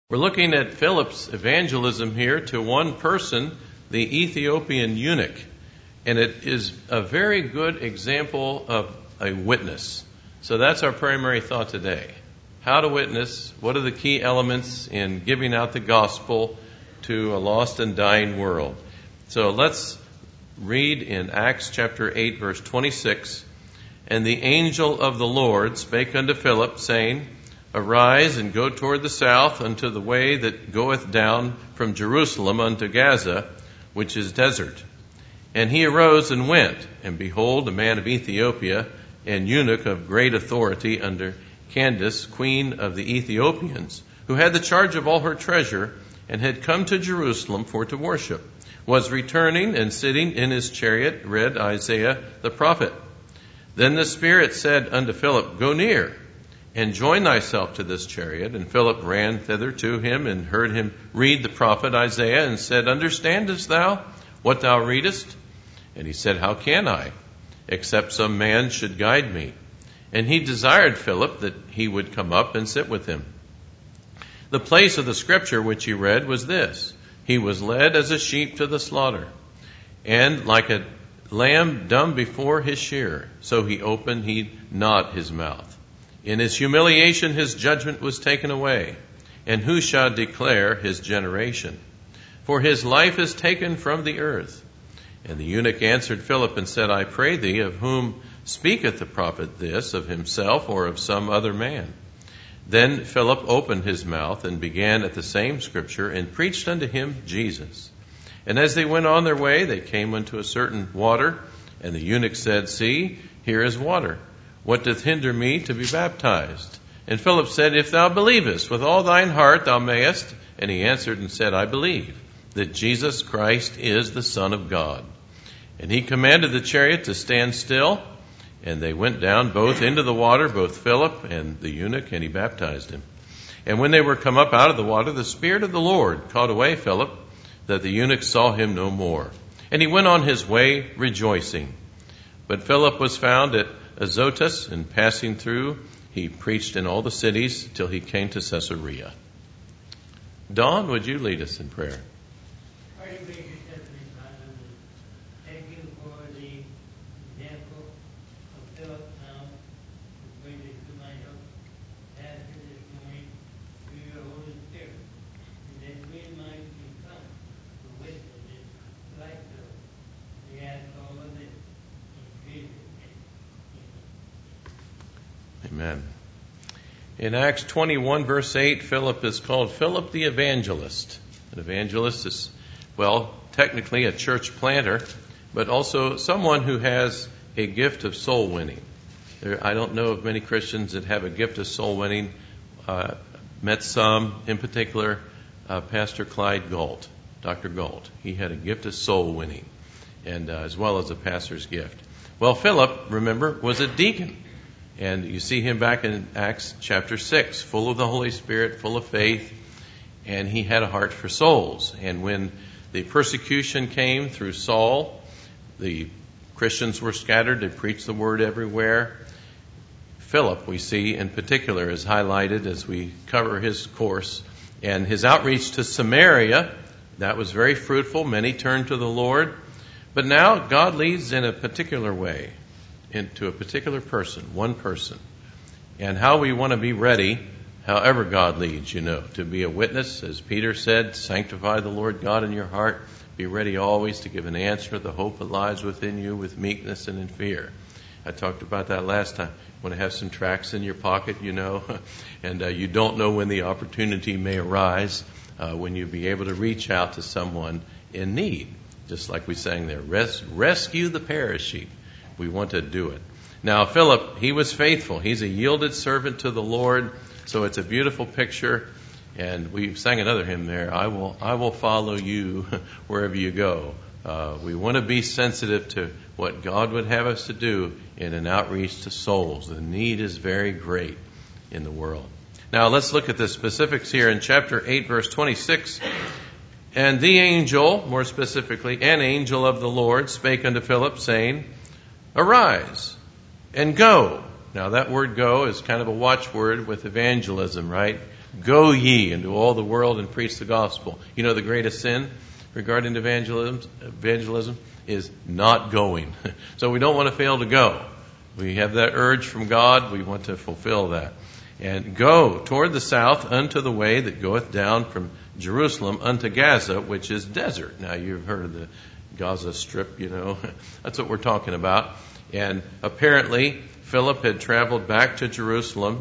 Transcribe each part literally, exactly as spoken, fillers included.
We're looking at Philip's evangelism here to one person, the Ethiopian eunuch. And it is a very good example of a witness. So that's our primary thought today. How to witness, what are the key elements in giving out the gospel to a lost and dying world. So let's read in Acts chapter eight, verse twenty-six. And the angel of the Lord spake unto Philip, saying, Arise and go toward the south unto the way that goeth down from Jerusalem unto Gaza, which is desert. And he arose and went, and behold, a man of Ethiopia, and eunuch of great authority under Candace, queen of the Ethiopians, who had the charge of all her treasure, and had come to Jerusalem for to worship, was returning and sitting in his chariot, read Isaiah the prophet. Then the Spirit said unto Philip, Go near, and join thyself to this chariot. And Philip ran thither to him, and heard him read the prophet Isaiah, and said, Understandest thou what thou readest? And he said, How can I, except some man should guide me? And he desired Philip that he would come up and sit with him. The place of the scripture which he read was this: He was led as a sheep to the slaughter, and like a lamb dumb before his shearer, so he opened he not his mouth. In his humiliation his judgment was taken away. And who shall declare his generation? For his life is taken from the earth. And the eunuch answered Philip and said, I pray thee, of whom speaketh the prophet this, of himself or of some other man? Then Philip opened his mouth and began at the same scripture, and preached unto him Jesus. And as they went on their way, they came unto a certain water, and the eunuch said, See, here is water. What doth hinder me to be baptized? And Philip said, If thou believest with all thine heart, thou mayest. And he answered and said, I believe that Jesus Christ is the Son of God. And he commanded the chariot to stand still. And they went down both into the water, both Philip and the eunuch, and he baptized him. And when they were come up out of the water, the Spirit of the Lord caught away Philip, that the eunuch saw him no more. And he went on his way rejoicing. But Philip was found at Azotus, and passing through, he preached in all the cities till he came to Caesarea. Don, would you lead us in prayer? Thank you for the example of Philip now, who brings it to my help, pastor this morning, through your Holy Spirit, and that we might become the witnesses like Philip. We ask all of this in Jesus' name. Amen. In Acts twenty-one, verse eight, Philip is called Philip the evangelist. An evangelist is, well, technically a church planter, but also someone who has a gift of soul winning. There, I don't know of many Christians that have a gift of soul winning. Uh, met some, in particular, uh, Pastor Clyde Galt, Doctor Galt. He had a gift of soul winning, and uh, as well as a pastor's gift. Well, Philip, remember, was a deacon. And you see him back in Acts chapter six, full of the Holy Spirit, full of faith, and he had a heart for souls. And when the persecution came through Saul, the Christians were scattered, they preached the word everywhere. Philip, we see in particular, is highlighted as we cover his course. And his outreach to Samaria, that was very fruitful. Many turned to the Lord. But now God leads in a particular way, into a particular person, one person. And how we want to be ready, however God leads, you know, to be a witness, as Peter said, sanctify the Lord God in your heart, be ready always to give an answer to the hope that lies within you with meekness and in fear. I talked about that last time. You want to have some tracts in your pocket, you know, and uh, you don't know when the opportunity may arise, uh, when you'll be able to reach out to someone in need. Just like we sang there, Res- rescue the parachute. We want to do it. Now, Philip, he was faithful. He's a yielded servant to the Lord. So it's a beautiful picture. And we sang another hymn there. I will, I will follow you wherever you go. Uh, we want to be sensitive to what God would have us to do in an outreach to souls. The need is very great in the world. Now, let's look at the specifics here in chapter eight, verse twenty-six. And the angel, more specifically, an angel of the Lord spake unto Philip, saying, Arise and go. Now that word go is kind of a watchword with evangelism, right? Go ye into all the world and preach the gospel. You know the greatest sin regarding evangelism, evangelism is not going. So we don't want to fail to go. We have that urge from God. We want to fulfill that. And go toward the south unto the way that goeth down from Jerusalem unto Gaza, which is desert. Now you've heard of the Gaza Strip, you know. That's what we're talking about. And apparently Philip had traveled back to Jerusalem,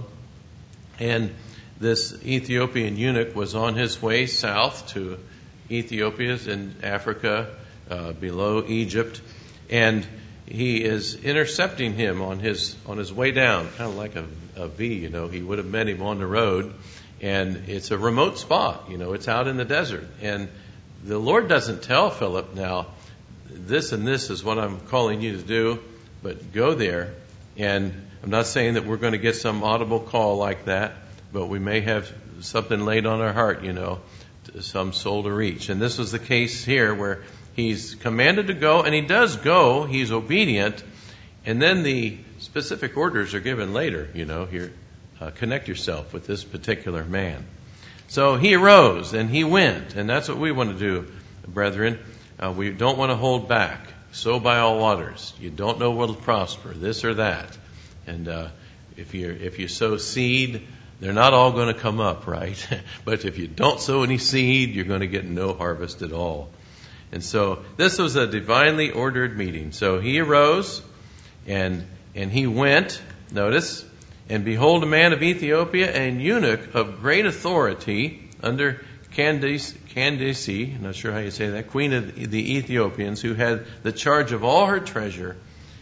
and this Ethiopian eunuch was on his way south to Ethiopia in Africa, uh, below Egypt, and he is intercepting him on his on his way down, kind of like a, a V, you know. He would have met him on the road, and it's a remote spot, you know. It's out in the desert, and the Lord doesn't tell Philip, now, this and this is what I'm calling you to do, but go there. And I'm not saying that we're going to get some audible call like that, but we may have something laid on our heart, you know, some soul to reach. And this was the case here where he's commanded to go, and he does go. He's obedient. And then the specific orders are given later, you know, here, uh, connect yourself with this particular man. So he arose and he went. And that's what we want to do, brethren. Uh, we don't want to hold back. Sow by all waters. You don't know what will prosper, this or that. And uh, if you if you sow seed, they're not all going to come up, right? But if you don't sow any seed, you're going to get no harvest at all. And so this was a divinely ordered meeting. So he arose and and he went, notice, and behold, a man of Ethiopia, an eunuch of great authority under Candace, Candace, I'm not sure how you say that, queen of the Ethiopians, who had the charge of all her treasure,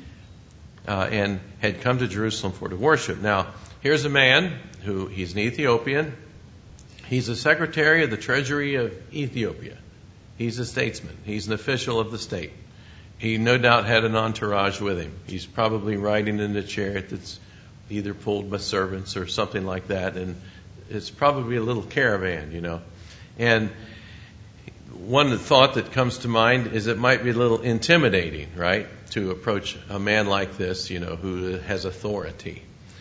uh, and had come to Jerusalem for to worship. Now, here's a man who, he's an Ethiopian. He's the secretary of the treasury of Ethiopia. He's a statesman. He's an official of the state. He no doubt had an entourage with him. He's probably riding in a chariot that's either pulled by servants or something like that, and it's probably a little caravan, you know. And one thought that comes to mind is it might be a little intimidating, right, to approach a man like this, you know, who has authority.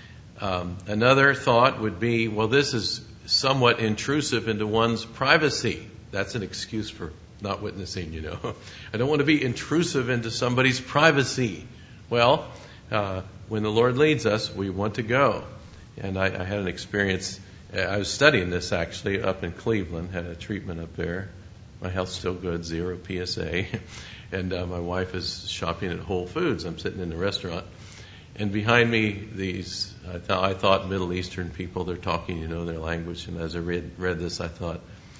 Um, another thought would be, well, this is somewhat intrusive into one's privacy. That's an excuse for not witnessing, you know. I don't want to be intrusive into somebody's privacy. Well, uh, when the Lord leads us, we want to go. And I, I had an experience. I was studying this actually up in Cleveland, had a treatment up there. My health's still good, zero P S A. And uh, my wife is shopping at Whole Foods. I'm sitting in the restaurant. And behind me, these, I, th- I thought Middle Eastern people, they're talking, you know, their language. And as I read, read this, I thought,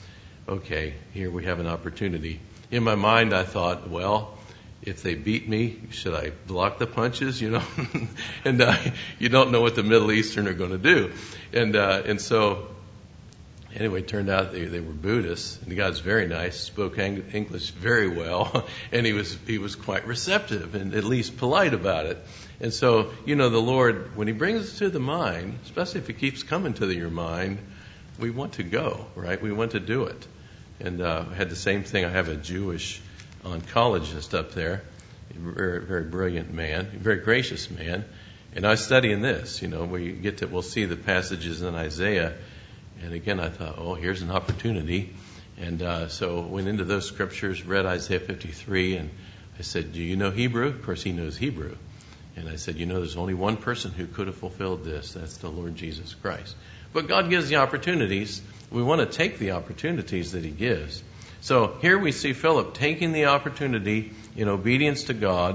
okay, here we have an opportunity. In my mind, I thought, well, if they beat me, should I block the punches, you know? and uh, you don't know what the Middle Eastern are going to do. And uh, and so, anyway, it turned out they, they were Buddhists. And the guy was very nice, spoke Ang- English very well, and he was he was quite receptive and at least polite about it. And so, you know, the Lord, when He brings it to the mind, especially if it keeps coming to the, your mind, we want to go, right? We want to do it. And uh, I had the same thing. I have a Jewish oncologist up there, a very, very brilliant man, a very gracious man. And I was studying this, you know, where you get to, we'll see the passages in Isaiah. And again, I thought, oh, here's an opportunity. And uh, so went into those scriptures, read Isaiah fifty-three, and I said, do you know Hebrew? Of course, he knows Hebrew. And I said, you know, there's only one person who could have fulfilled this. That's the Lord Jesus Christ. But God gives the opportunities. We want to take the opportunities that He gives. So here we see Philip taking the opportunity in obedience to God.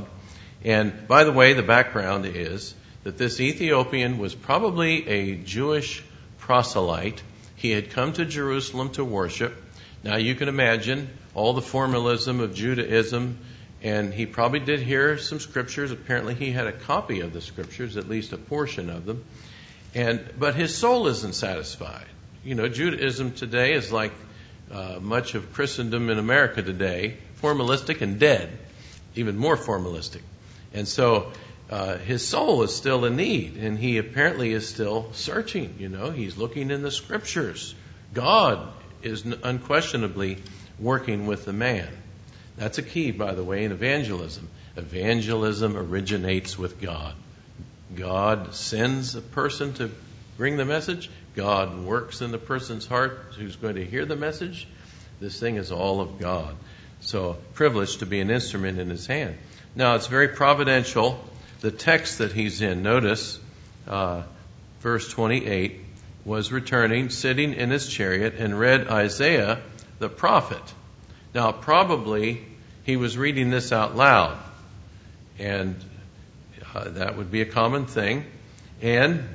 And by the way, the background is that this Ethiopian was probably a Jewish proselyte. He had come to Jerusalem to worship. Now you can imagine all the formalism of Judaism, and he probably did hear some scriptures. Apparently he had a copy of the scriptures, at least a portion of them. And but his soul isn't satisfied. You know, Judaism today is like uh, much of Christendom in America today, formalistic and dead, even more formalistic. And so uh, his soul is still in need, and he apparently is still searching. You know, he's looking in the scriptures. God is unquestionably working with the man. That's a key, by the way, in evangelism. Evangelism originates with God. God sends a person to bring the message. God works in the person's heart who's going to hear the message. This thing is all of God. So, privileged to be an instrument in his hand. Now, it's very providential. The text that he's in, notice, uh, verse twenty-eight, was returning, sitting in his chariot, and read Isaiah the prophet. Now, probably he was reading this out loud, and uh, that would be a common thing. And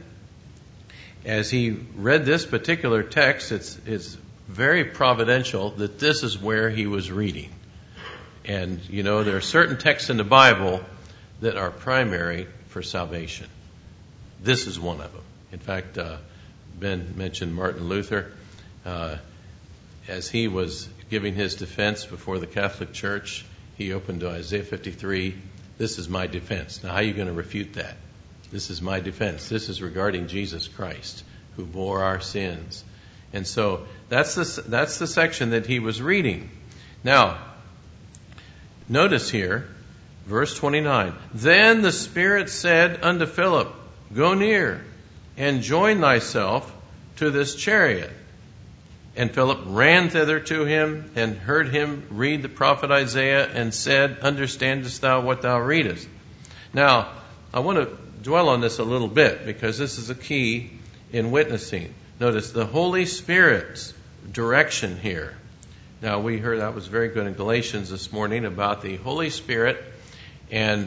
as he read this particular text, it's, it's very providential that this is where he was reading. And, you know, there are certain texts in the Bible that are primary for salvation. This is one of them. In fact, uh, Ben mentioned Martin Luther. Uh, as he was giving his defense before the Catholic Church, he opened to Isaiah fifty-three. This is my defense. Now, how are you going to refute that? This is my defense. This is regarding Jesus Christ, who bore our sins. And so that's the, that's the section that he was reading. Now, notice here, verse twenty-nine. Then the Spirit said unto Philip, Go near and join thyself to this chariot. And Philip ran thither to him and heard him read the prophet Isaiah and said, Understandest thou what thou readest? Now, I want to dwell on this a little bit because this is a key in witnessing. Notice the Holy Spirit's direction here. Now, we heard that was very good in Galatians this morning about the Holy Spirit, and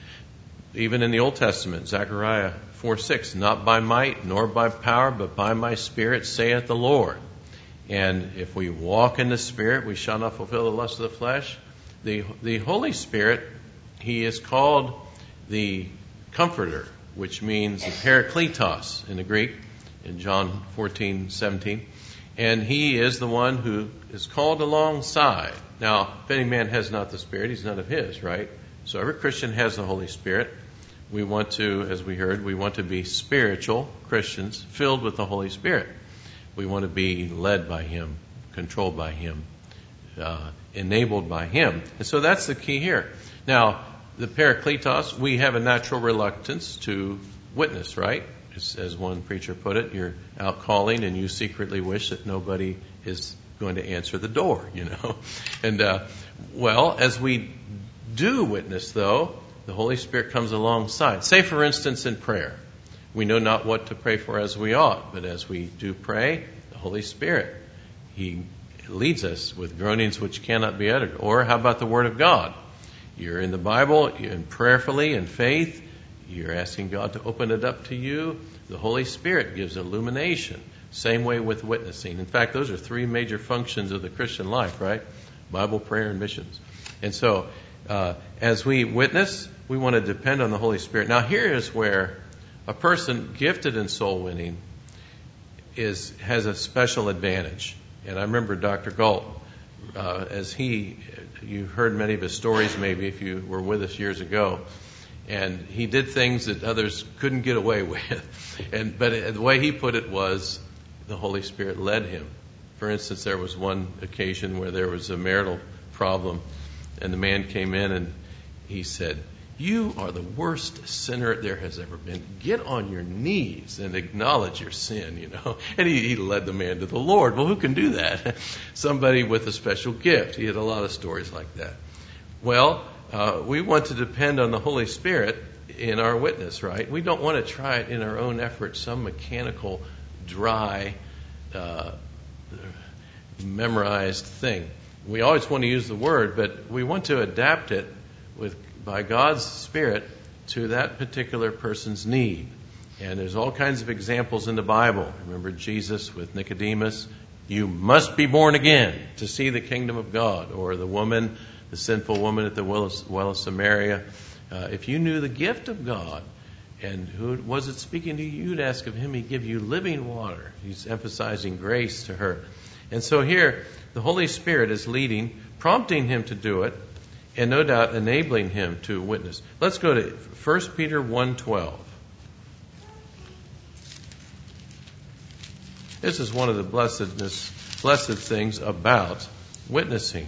even in the Old Testament, Zechariah four six, not by might nor by power, but by my Spirit, saith the Lord. And if we walk in the Spirit, we shall not fulfill the lust of the flesh. The, the Holy Spirit, he is called the Comforter, which means the Parakletos in the Greek, in John fourteen seventeen. And he is the one who is called alongside. Now, if any man has not the Spirit, he's none of his, right? So every Christian has the Holy Spirit. We want to, as we heard, we want to be spiritual Christians filled with the Holy Spirit. We want to be led by him, controlled by him, uh, enabled by him. And so that's the key here. Now, the Parakletos, we have a natural reluctance to witness, right? As, as one preacher put it, you're out calling and you secretly wish that nobody is going to answer the door, you know. And, uh, well, as we do witness, though, the Holy Spirit comes alongside. Say, for instance, in prayer. We know not what to pray for as we ought, but as we do pray, the Holy Spirit, he leads us with groanings which cannot be uttered. Or how about the Word of God? You're in the Bible, and prayerfully in faith, you're asking God to open it up to you. The Holy Spirit gives illumination. Same way with witnessing. In fact, those are three major functions of the Christian life, right? Bible, prayer, and missions. And so, uh, as we witness, we want to depend on the Holy Spirit. Now, here is where a person gifted in soul winning is has a special advantage. And I remember Doctor Galt, uh, as he, you heard many of his stories maybe if you were with us years ago, and he did things that others couldn't get away with. And but the way he put it was, the Holy Spirit led him. For instance, there was one occasion where there was a marital problem, and the man came in and he said, You are the worst sinner there has ever been. Get on your knees and acknowledge your sin, you know. And he, he led the man to the Lord. Well, who can do that? Somebody with a special gift. He had a lot of stories like that. Well, uh, we want to depend on the Holy Spirit in our witness, right? We don't want to try it in our own effort, some mechanical, dry, uh, memorized thing. We always want to use the Word, but we want to adapt it with by God's Spirit to that particular person's need. And there's all kinds of examples in the Bible. Remember Jesus with Nicodemus, you must be born again to see the kingdom of God. Or the woman, the sinful woman at the well of, well of Samaria. Uh, if you knew the gift of God and who was it speaking to you, you'd ask of him, he'd give you living water. He's emphasizing grace to her. And so here, the Holy Spirit is leading, prompting him to do it, and no doubt enabling him to witness. Let's go to First Peter one twelve. This is one of the blessedness, blessed things about witnessing.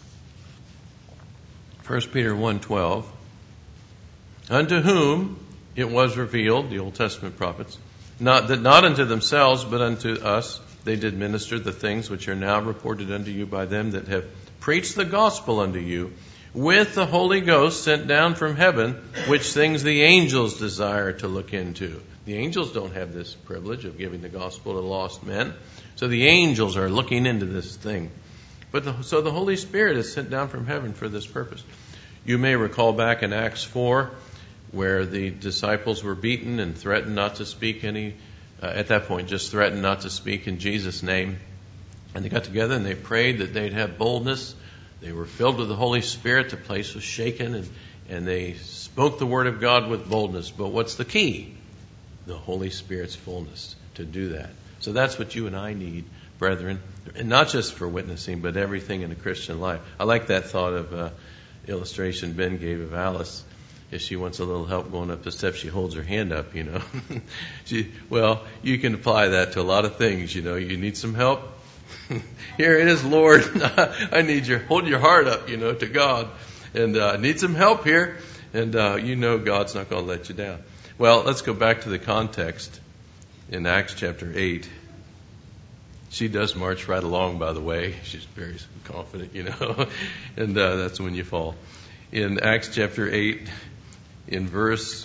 First Peter one twelve. Unto whom it was revealed, the Old Testament prophets, not that not unto themselves, but unto us they did minister the things which are now reported unto you by them that have preached the gospel unto you, with the Holy Ghost sent down from heaven, which things the angels desire to look into. The angels don't have this privilege of giving the gospel to lost men. So the angels are looking into this thing. But the, so the Holy Spirit is sent down from heaven for this purpose. You may recall back in Acts four, where the disciples were beaten and threatened not to speak any, uh, at that point, just threatened not to speak in Jesus' name. And they got together and they prayed that they'd have boldness. They were filled with the Holy Spirit. The place was shaken, and, and they spoke the word of God with boldness. But what's the key? The Holy Spirit's fullness to do that. So that's what you and I need, brethren, and not just for witnessing, but everything in the Christian life. I like that thought of uh, illustration Ben gave of Alice. If she wants a little help going up the steps, she holds her hand up, you know. she, well, you can apply that to a lot of things, you know. You need some help? Here it is, Lord. I need your, hold your heart up, you know, to God. And I uh, need some help here. And uh, you know God's not going to let you down. Well, let's go back to the context in Acts chapter eight. She does march right along, by the way. She's very confident, you know. and uh, that's when you fall. In Acts chapter eight, in verse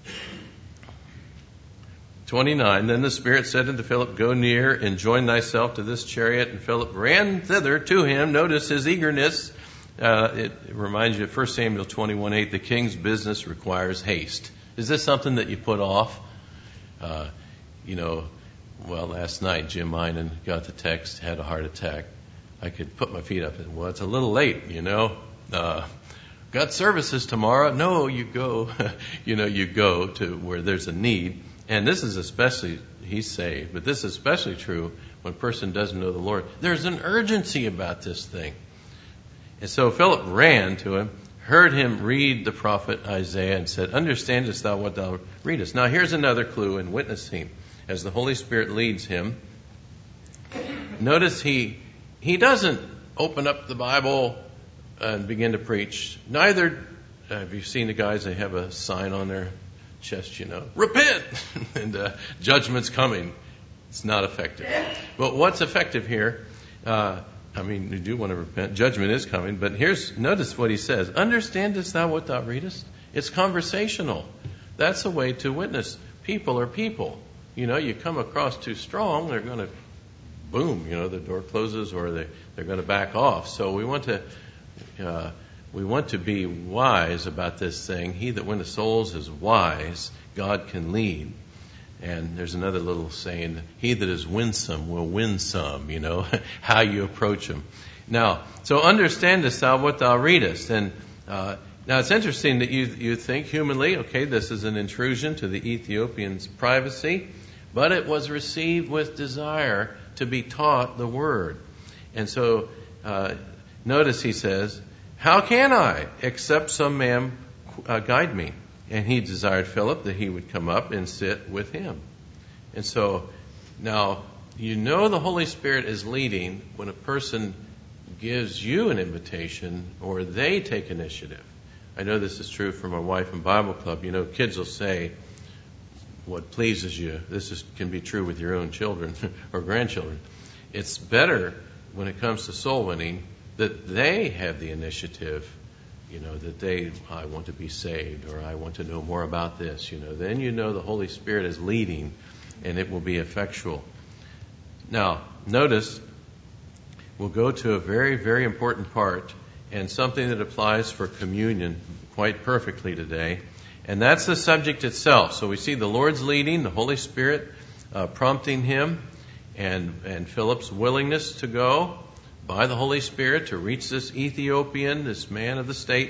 twenty-nine, then the Spirit said unto Philip, go near and join thyself to this chariot. And Philip ran thither to him. Notice his eagerness. Uh, it, it reminds you of First Samuel twenty-one eight, the king's business requires haste. Is this something that you put off? Uh, you know, well, last night Jim Minen got the text, had a heart attack. I could put my feet up and, well, it's a little late, you know. Uh, got services tomorrow. No, you go. you know, you go to where there's a need. And this is especially, he's saved, but this is especially true when a person doesn't know the Lord. There's an urgency about this thing. And so Philip ran to him, heard him read the prophet Isaiah, and said, understandest thou what thou readest? Now here's another clue in witnessing. As the Holy Spirit leads him, notice he he doesn't open up the Bible and begin to preach. Neither, uh, have you seen the guys, they have a sign on their chest, you know, repent, and uh, judgment's coming. It's not effective. But what's effective here, uh, I mean, you do want to repent. Judgment is coming. But here's, notice what he says. Understandest thou what thou readest? It's conversational. That's a way to witness. People are people. You know, you come across too strong, they're going to, boom, you know, the door closes or they, they're going to back off. So we want to, uh, we want to be wise about this thing. He that winneth souls is wise. God can lead. And there's another little saying, he that is winsome will win some, you know, how you approach him. Now, so understandest thou what thou readest. And uh, now it's interesting that you you think humanly, okay, this is an intrusion to the Ethiopian's privacy, but it was received with desire to be taught the word. And so uh, notice he says, how can I, except some man uh, guide me? And he desired Philip that he would come up and sit with him. And so now you know the Holy Spirit is leading when a person gives you an invitation or they take initiative. I know this is true for my wife and Bible Club. You know, kids will say what pleases you. This is, can be true with your own children or grandchildren. It's better when it comes to soul winning that they have the initiative. You know, that they, I want to be saved, or I want to know more about this, you know. Then you know the Holy Spirit is leading, and it will be effectual. Now, notice, we'll go to a very, very important part, and something that applies for communion quite perfectly today, and that's the subject itself. So we see the Lord's leading, the Holy Spirit uh, prompting him, and, and Philip's willingness to go by the Holy Spirit to reach this Ethiopian, this man of the state.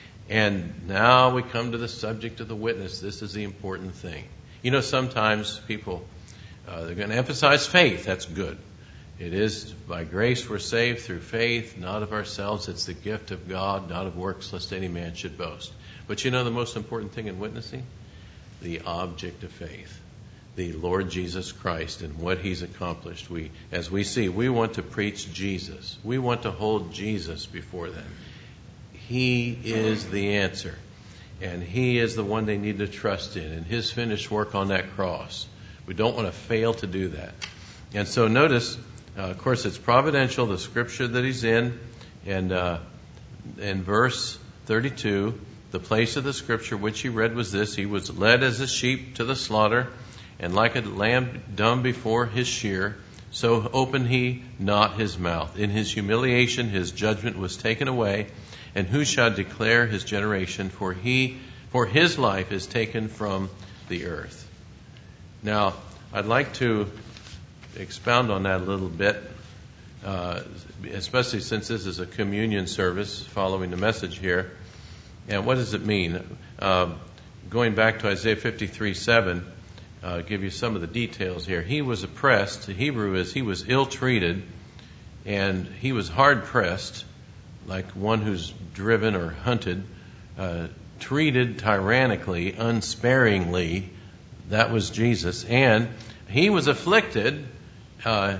And now we come to the subject of the witness. This is the important thing. You know, sometimes people, uh, they're going to emphasize faith. That's good. It is by grace we're saved through faith, not of ourselves. It's the gift of God, not of works, lest any man should boast. But you know the most important thing in witnessing? The object of faith. The Lord Jesus Christ and what he's accomplished. We, as we see, we want to preach Jesus. We want to hold Jesus before them. He is the answer. And He is the one they need to trust in, and His finished work on that cross. We don't want to fail to do that. And so notice, uh, of course, it's providential, the scripture that He's in. And uh, in verse thirty-two, the place of the scripture which He read was this: He was led as a sheep to the slaughter, and like a lamb dumb before his shearer, so opened He not His mouth. In His humiliation His judgment was taken away. And who shall declare His generation? For he, for His life is taken from the earth. Now, I'd like to expound on that a little bit, uh, especially since this is a communion service following the message here. And what does it mean? Uh, going back to Isaiah fifty-three seven, uh, give you some of the details here. He was oppressed. The Hebrew is He was ill-treated, and He was hard-pressed, like one who's driven or hunted, uh, treated tyrannically, unsparingly. That was Jesus. And He was afflicted. Uh,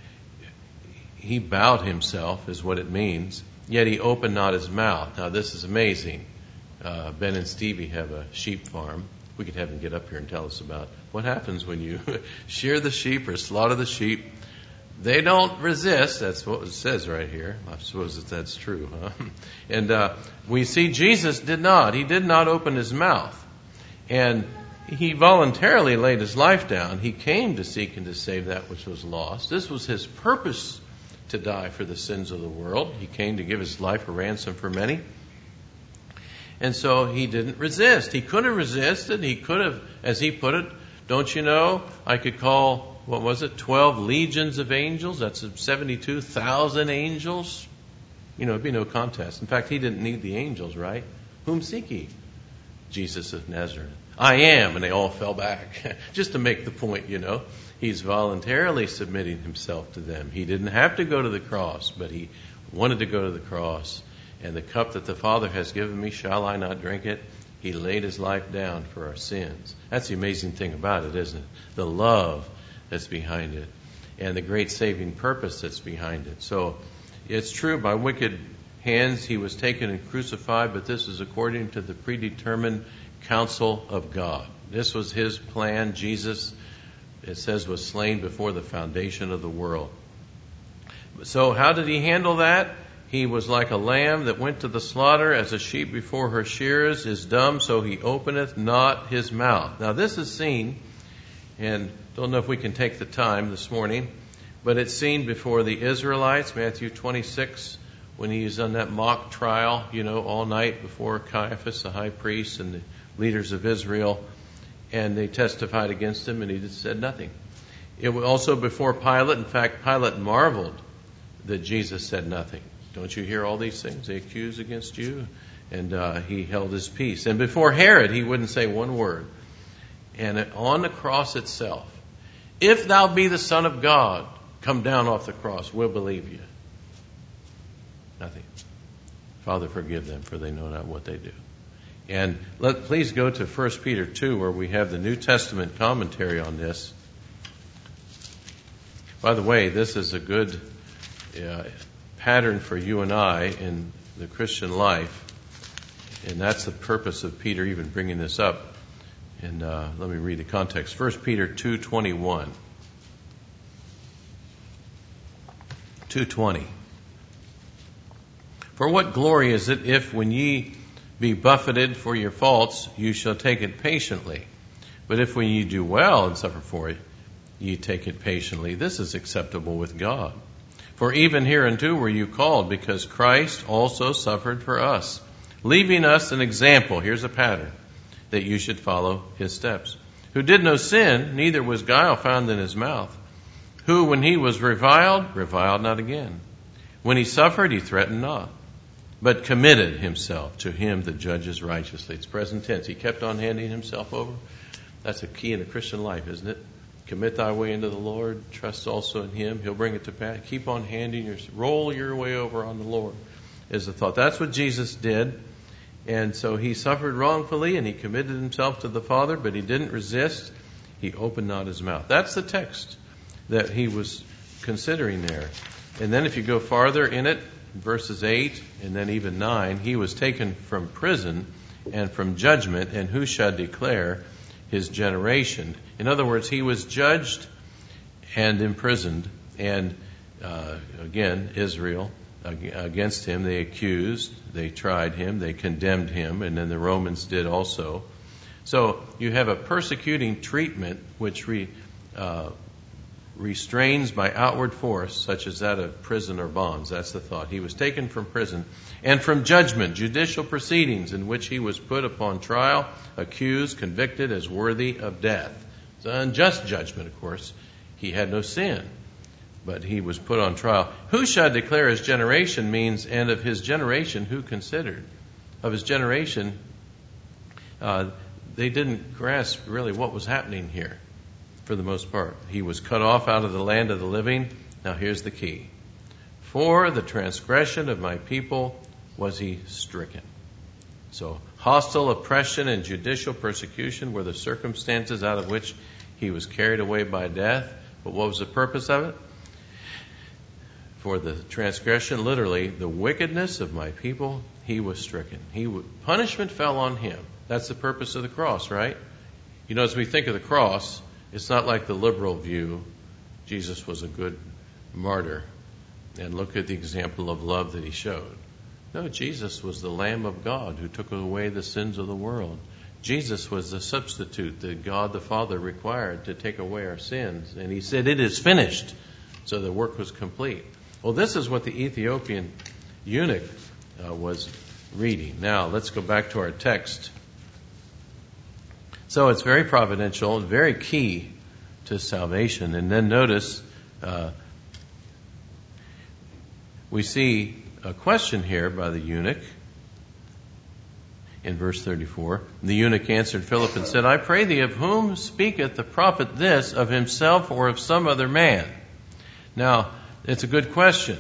he bowed Himself, is what it means. Yet He opened not His mouth. Now, this is amazing. Uh, Ben and Stevie have a sheep farm. We could have them get up here and tell us about what happens when you shear the sheep or slaughter the sheep. They don't resist. That's what it says right here. I suppose that that's true, huh? And uh, we see Jesus did not. He did not open His mouth. And He voluntarily laid His life down. He came to seek and to save that which was lost. This was His purpose, to die for the sins of the world. He came to give His life a ransom for many. And so He didn't resist. He could have resisted. He could have, as He put it, don't you know, I could call, what was it, twelve legions of angels? That's seventy-two thousand angels. You know, it'd be no contest. In fact, He didn't need the angels, right? Whom seek ye? Jesus of Nazareth. I am. And they all fell back. Just to make the point, you know. He's voluntarily submitting Himself to them. He didn't have to go to the cross, but He wanted to go to the cross. And the cup that the Father has given me, shall I not drink it? He laid His life down for our sins. That's the amazing thing about it, isn't it? The love that's behind it, and the great saving purpose that's behind it. So it's true, by wicked hands He was taken and crucified, but this is according to the predetermined counsel of God. This was His plan. Jesus, it says, was slain before the foundation of the world. So how did He handle that? He was like a lamb that went to the slaughter, as a sheep before her shearers is dumb, so He openeth not His mouth. Now this is seen, and don't know if we can take the time this morning, but it's seen before the Israelites, Matthew twenty-six, when He is on that mock trial, you know, all night before Caiaphas, the high priest, and the leaders of Israel, and they testified against Him, and He just said nothing. It was also before Pilate. In fact, Pilate marveled that Jesus said nothing. Don't you hear all these things they accuse against you? And uh, He held His peace. And before Herod, He wouldn't say one word. And on the cross itself, if Thou be the Son of God, come down off the cross, we'll believe You. Nothing. Father, forgive them, for they know not what they do. And let, please go to First Peter two, where we have the New Testament commentary on this. By the way, this is a good uh, pattern for you and I in the Christian life. And that's the purpose of Peter even bringing this up. And uh, let me read the context. First Peter two twenty-one. two twenty. For what glory is it if, when ye be buffeted for your faults, you shall take it patiently? But if when ye do well and suffer for it, ye take it patiently, this is acceptable with God. For even hereunto were you called, because Christ also suffered for us, leaving us an example, here's a pattern, that you should follow His steps. Who did no sin, neither was guile found in His mouth. Who, when He was reviled, reviled not again. When He suffered, He threatened not, but committed Himself to Him that judges righteously. It's present tense. He kept on handing Himself over. That's a key in the Christian life, isn't it? Commit thy way into the Lord. Trust also in Him. He'll bring it to pass. Keep on handing your, roll your way over on the Lord is the thought. That's what Jesus did. And so He suffered wrongfully and He committed Himself to the Father, but He didn't resist. He opened not His mouth. That's the text that He was considering there. And then if you go farther in it, verses eight and then even nine, He was taken from prison and from judgment, and who shall declare his generation? In other words, he was judged and imprisoned, and uh, again, Israel, against him, they accused, they tried him, they condemned him, and then the Romans did also. So you have a persecuting treatment which re, uh, restrains by outward force, such as that of prison or bonds. That's the thought. He was taken from prison, and from judgment, judicial proceedings in which he was put upon trial, accused, convicted as worthy of death. It's an unjust judgment, of course. He had no sin, but he was put on trial. Who shall declare his generation means, and of his generation who considered? Of his generation, uh, they didn't grasp really what was happening here for the most part. He was cut off out of the land of the living. Now here's the key. For the transgression of my people was he stricken. So hostile oppression and judicial persecution were the circumstances out of which he was carried away by death. But what was the purpose of it? For the transgression, literally, the wickedness of my people, he was stricken. He w- punishment fell on him. That's the purpose of the cross, right? You know, as we think of the cross, it's not like the liberal view. Jesus was a good martyr, and look at the example of love that he showed. No, Jesus was the Lamb of God who took away the sins of the world. Jesus was the substitute that God the Father required to take away our sins. And he said, it is finished. So the work was complete. Well, this is what the Ethiopian eunuch uh, was reading. Now, let's go back to our text. So it's very providential, very key to salvation. And then notice, uh, we see a question here by the eunuch in verse thirty-four. The eunuch answered Philip and said, I pray thee, of whom speaketh the prophet this, of himself or of some other man? Now, it's a good question.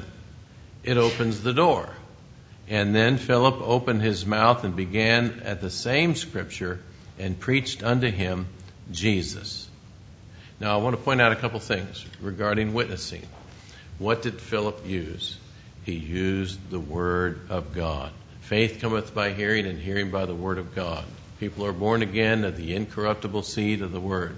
It opens the door. And then Philip opened his mouth and began at the same scripture and preached unto him Jesus. Now, I want to point out a couple things regarding witnessing. What did Philip use? He used the Word of God. Faith cometh by hearing, and hearing by the Word of God. People are born again of the incorruptible seed of the Word.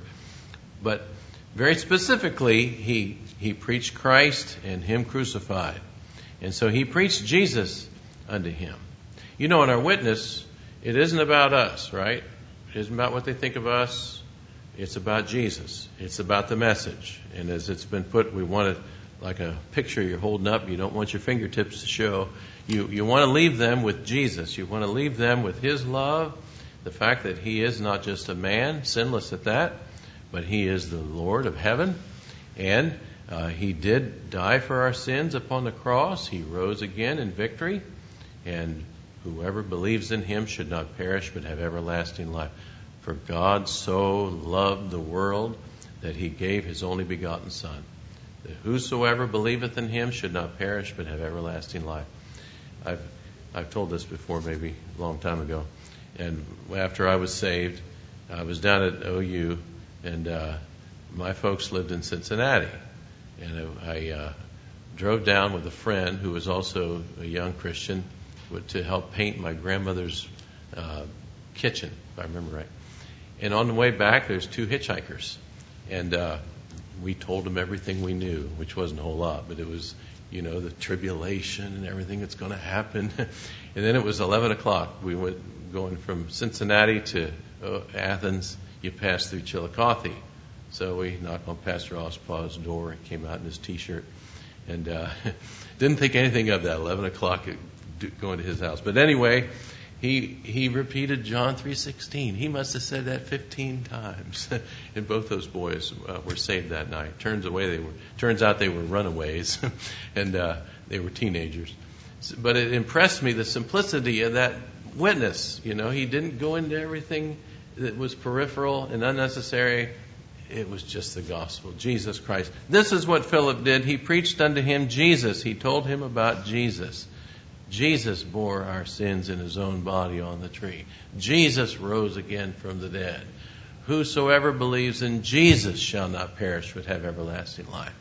But very specifically, he he preached Christ and Him crucified. And so he preached Jesus unto him. You know, in our witness, it isn't about us, right? It isn't about what they think of us. It's about Jesus. It's about the message. And as it's been put, we want it like a picture you're holding up. You don't want your fingertips to show. You, you want to leave them with Jesus. You want to leave them with His love, the fact that He is not just a man, sinless at that, but He is the Lord of heaven. And uh, He did die for our sins upon the cross. He rose again in victory. And whoever believes in Him should not perish but have everlasting life. For God so loved the world that He gave His only begotten Son, that whosoever believeth in Him should not perish but have everlasting life. I've I've told this before, maybe a long time ago. And after I was saved, I was down at O U, and uh, my folks lived in Cincinnati. And I uh, drove down with a friend who was also a young Christian to help paint my grandmother's uh, kitchen, if I remember right. And on the way back, there's two hitchhikers. And uh, we told them everything we knew, which wasn't a whole lot, but it was, you know, the tribulation and everything that's going to happen. And then it was eleven o'clock. We went going from Cincinnati to uh, Athens. You passed through Chillicothe. So we knocked on Pastor Ospaw's door. He came out in his T-shirt. And uh, didn't think anything of that, eleven o'clock going to his house. But anyway, he he repeated John three sixteen. He must have said that fifteen times. And both those boys uh, were saved that night. Turns away they were. Turns out they were runaways, and uh, they were teenagers. But it impressed me, the simplicity of that witness. You know, he didn't go into everything that was peripheral and unnecessary. It was just the gospel, Jesus Christ. This is what Philip did. He preached unto him Jesus. He told him about Jesus. Jesus bore our sins in His own body on the tree. Jesus rose again from the dead. Whosoever believes in Jesus shall not perish but have everlasting life.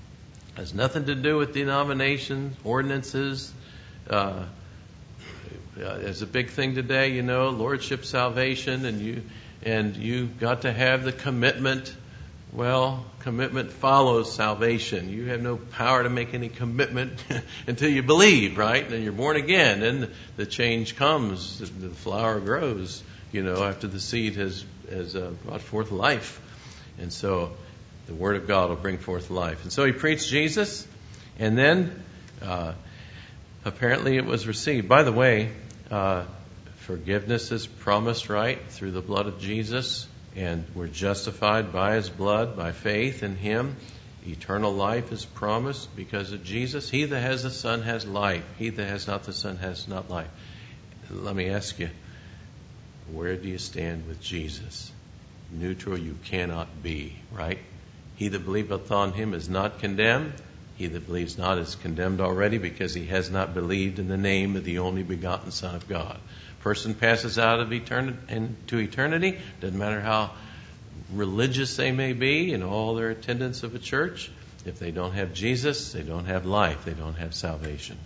It has nothing to do with denominations, ordinances, uh, uh, is a big thing today, you know, lordship salvation, and you and you got to have the commitment. Well, commitment follows salvation. You have no power to make any commitment until you believe, right? And you're born again, and the change comes. The flower grows, you know, after the seed has has uh, brought forth life, and so the Word of God will bring forth life. And so he preached Jesus, and then uh, apparently it was received. By the way, uh, forgiveness is promised, right, through the blood of Jesus. And we're justified by His blood, by faith in Him. Eternal life is promised because of Jesus. He that has the Son has life. He that has not the Son has not life. Let me ask you, where do you stand with Jesus? Neutral you cannot be, right? He that believeth on Him is not condemned. He that believes not is condemned already because he has not believed in the name of the only begotten Son of God. Person passes out of eternity into eternity. Doesn't matter how religious they may be in all their attendance of a church. If they don't have Jesus, they don't have life. They don't have salvation.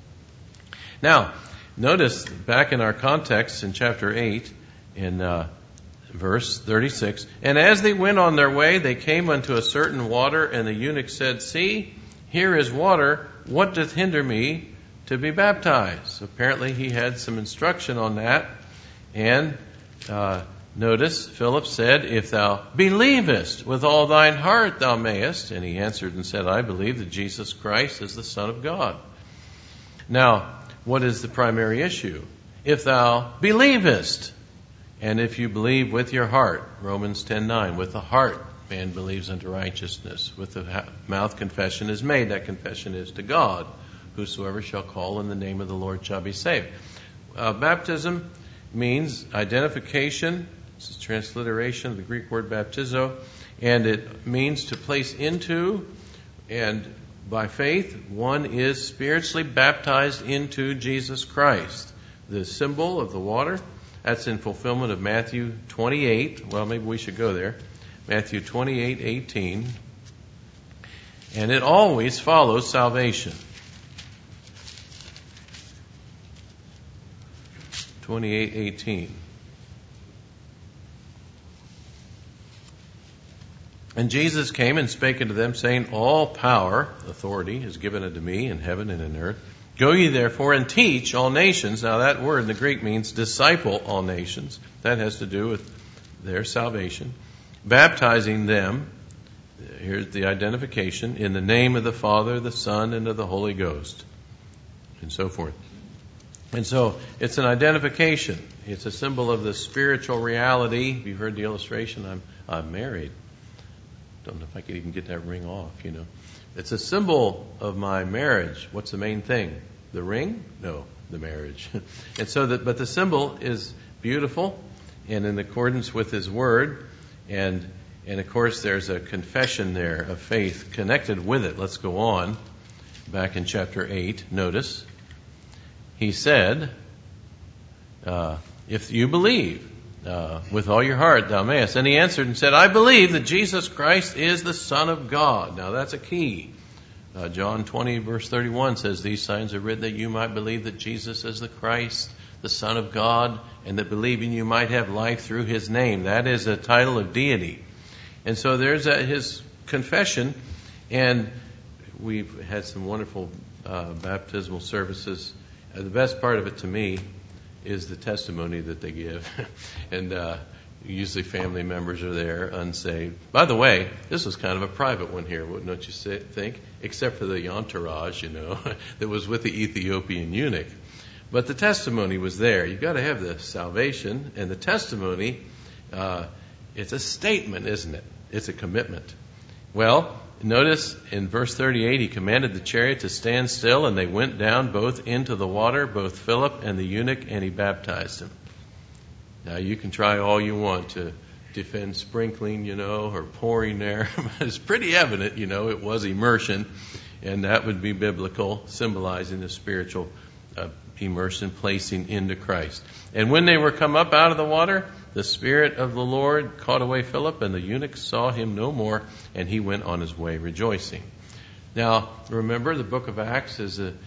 Now, notice back in our context in chapter eight, in uh, verse thirty-six, and as they went on their way, they came unto a certain water, and the eunuch said, See, here is water. What doth hinder me to be baptized? Apparently he had some instruction on that. And uh, notice, Philip said, If thou believest with all thine heart, thou mayest. And he answered and said, I believe that Jesus Christ is the Son of God. Now, what is the primary issue? If thou believest, and if you believe with your heart, Romans ten nine, with the heart man believes unto righteousness. With the mouth confession is made. That confession is to God. Whosoever shall call in the name of the Lord shall be saved. Uh, baptism means identification. This is transliteration of the Greek word baptizo. And it means to place into, and by faith, one is spiritually baptized into Jesus Christ. The symbol of the water, that's in fulfillment of Matthew twenty-eight. Well, maybe we should go there. Matthew twenty-eight eighteen. And it always follows salvation. twenty-eight eighteen. And Jesus came and spake unto them, saying, All power, authority, is given unto me in heaven and in earth. Go ye therefore and teach all nations. Now that word in the Greek means disciple all nations. That has to do with their salvation. Baptizing them, here's the identification, in the name of the Father, the Son, and of the Holy Ghost, and so forth. And so it's an identification. It's a symbol of the spiritual reality. You've heard the illustration. I'm I'm married. Don't know if I could even get that ring off, you know. It's a symbol of my marriage. What's the main thing? The ring? No, the marriage. And so that, but the symbol is beautiful and in accordance with His Word. And, and of course, there's a confession there of faith connected with it. Let's go on. Back in chapter eight, notice. He said, uh, if you believe uh, with all your heart, thou mayest. And he answered and said, I believe that Jesus Christ is the Son of God. Now that's a key. Uh, John twenty verse thirty-one says, These signs are written that you might believe that Jesus is the Christ, the Son of God, and that believing you might have life through His name. That is a title of deity. And so there's a, his confession, and we've had some wonderful uh, baptismal services. Uh, the best part of it to me is the testimony that they give. and uh, usually family members are there, unsaved. By the way, this was kind of a private one here, wouldn't you say, think? Except for the entourage, you know, that was with the Ethiopian eunuch. But the testimony was there. You've got to have the salvation, and the testimony, uh, it's a statement, isn't it? It's a commitment. Well, notice in verse thirty-eight, he commanded the chariot to stand still, and they went down both into the water, both Philip and the eunuch, and he baptized him. Now, you can try all you want to defend sprinkling, you know, or pouring there. But it's pretty evident, you know, it was immersion, and that would be biblical, symbolizing the spiritual uh, immersion, placing into Christ. And when they were come up out of the water, the Spirit of the Lord caught away Philip, and the eunuch saw him no more, and he went on his way rejoicing. Now, remember, the book of Acts is a,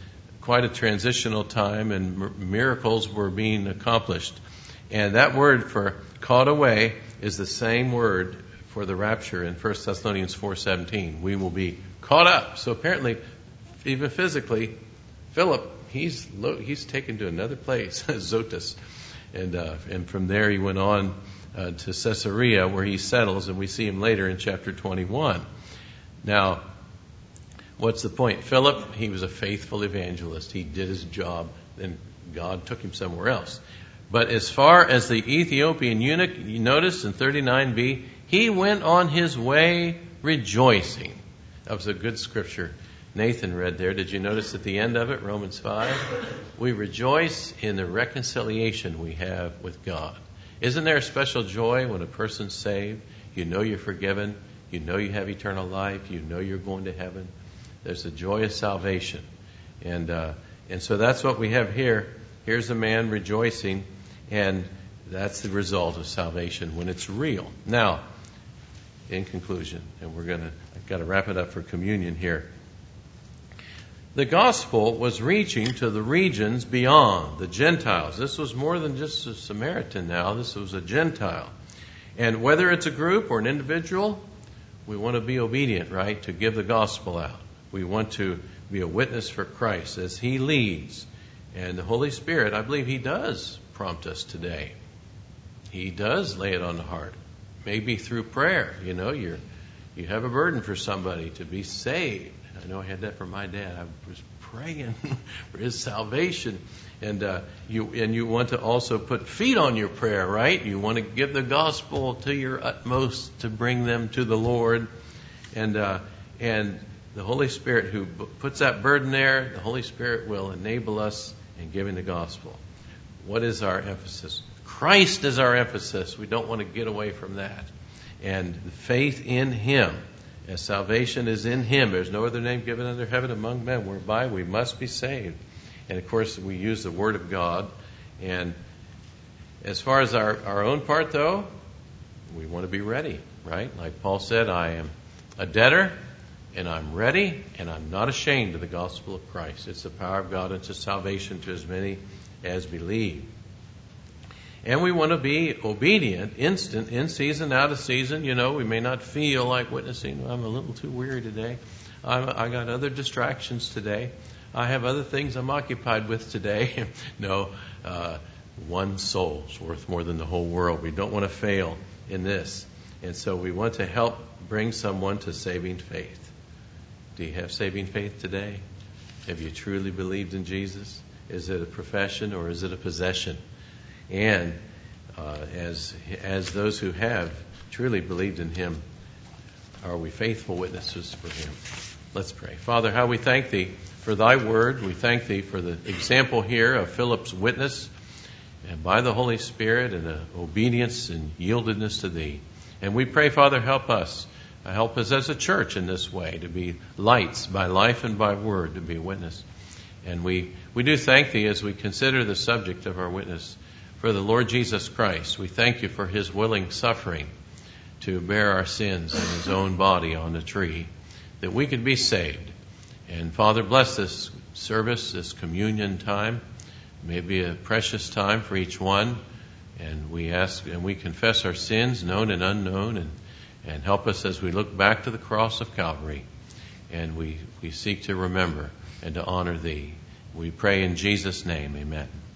quite a transitional time, and m- miracles were being accomplished. And that word for caught away is the same word for the rapture in First Thessalonians four seventeen. We will be caught up. So apparently, even physically, Philip, he's lo- he's taken to another place, Zotus. And uh, and from there he went on uh, to Caesarea, where he settles, and we see him later in chapter twenty-one. Now, what's the point? Philip, he was a faithful evangelist. He did his job, and God took him somewhere else. But as far as the Ethiopian eunuch, you notice in thirty-nine b, he went on his way rejoicing. That was a good scripture Nathan read there. Did you notice at the end of it, Romans five? We rejoice in the reconciliation we have with God. Isn't there a special joy when a person's saved? You know you're forgiven. You know you have eternal life. You know you're going to heaven. There's a joy of salvation. And uh, and so that's what we have here. Here's a man rejoicing, and that's the result of salvation when it's real. Now, in conclusion, and we're going to, I've got to wrap it up for communion here. The gospel was reaching to the regions beyond, the Gentiles. This was more than just a Samaritan now. This was a Gentile. And whether it's a group or an individual, we want to be obedient, right, to give the gospel out. We want to be a witness for Christ as He leads. And the Holy Spirit, I believe He does prompt us today. He does lay it on the heart. Maybe through prayer. You know, you're, you have a burden for somebody to be saved. I know I had that from my dad. I was praying for his salvation. And uh, you and you want to also put feet on your prayer, right? You want to give the gospel to your utmost to bring them to the Lord. And uh, and the Holy Spirit who b- puts that burden there, the Holy Spirit will enable us in giving the gospel. What is our emphasis? Christ is our emphasis. We don't want to get away from that. And faith in Him. As salvation is in Him. There's no other name given under heaven among men whereby we must be saved. And of course, we use the Word of God. And as far as our, our own part, though, we want to be ready, right? Like Paul said, I am a debtor, and I'm ready, and I'm not ashamed of the gospel of Christ. It's the power of God unto salvation to as many as believe. And we want to be obedient, instant, in season, out of season. You know, we may not feel like witnessing. I'm a little too weary today. I'm, I got other distractions today. I have other things I'm occupied with today. No, uh, one soul is worth more than the whole world. We don't want to fail in this. And so we want to help bring someone to saving faith. Do you have saving faith today? Have you truly believed in Jesus? Is it a profession or is it a possession? And uh, as as those who have truly believed in Him, are we faithful witnesses for Him? Let's pray. Father, how we thank Thee for Thy word. We thank Thee for the example here of Philip's witness, and by the Holy Spirit and the obedience and yieldedness to Thee. And we pray, Father, help us. Help us as a church in this way to be lights by life and by word, to be a witness. And we, we do thank Thee as we consider the subject of our witness for the Lord Jesus Christ. We thank You for His willing suffering to bear our sins in His own body on the tree, that we could be saved. And Father, bless this service, this communion time. It may be a precious time for each one. And we ask and we confess our sins, known and unknown, and, and help us as we look back to the cross of Calvary. And we, we seek to remember and to honor Thee. We pray in Jesus' name, amen.